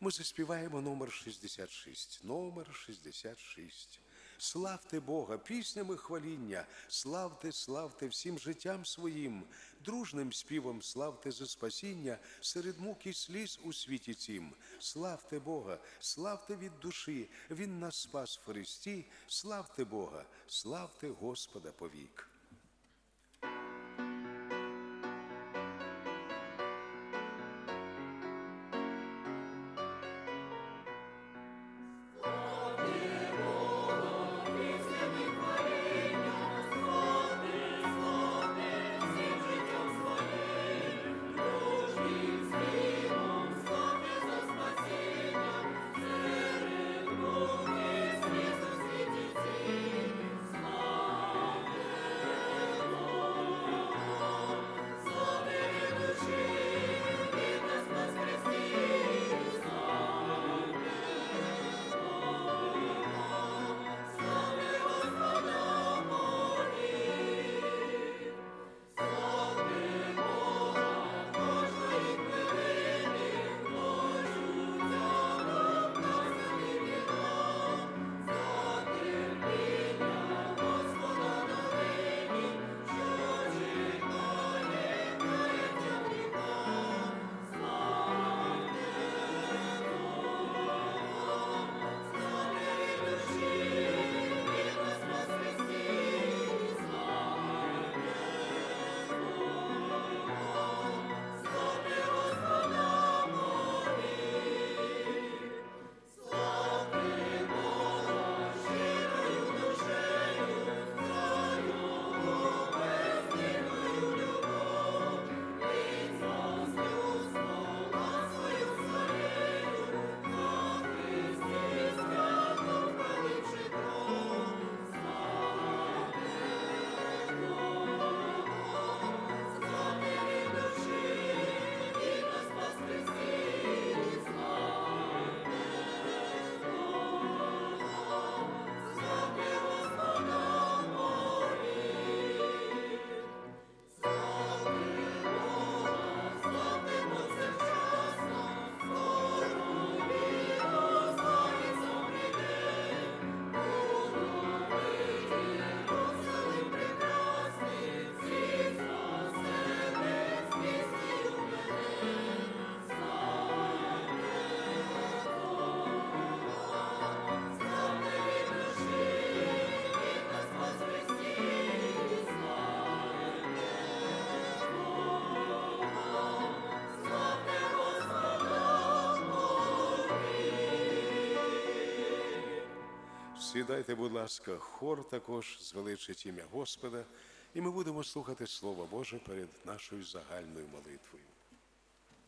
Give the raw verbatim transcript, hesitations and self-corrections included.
Ми заспіваємо номер шістдесят шість. Номер шістдесят шість. Славте Бога піснями хваління, славте, славте всім життям своїм, дружним співом славте за спасіння, серед мук і сліз у світі цім. Славте Бога, славте від душі, Він нас спас в Христі, славте Бога, славте Господа повік. Сідайте, будь ласка, хор також звеличить ім'я Господа, і ми будемо слухати Слово Боже перед нашою загальною молитвою.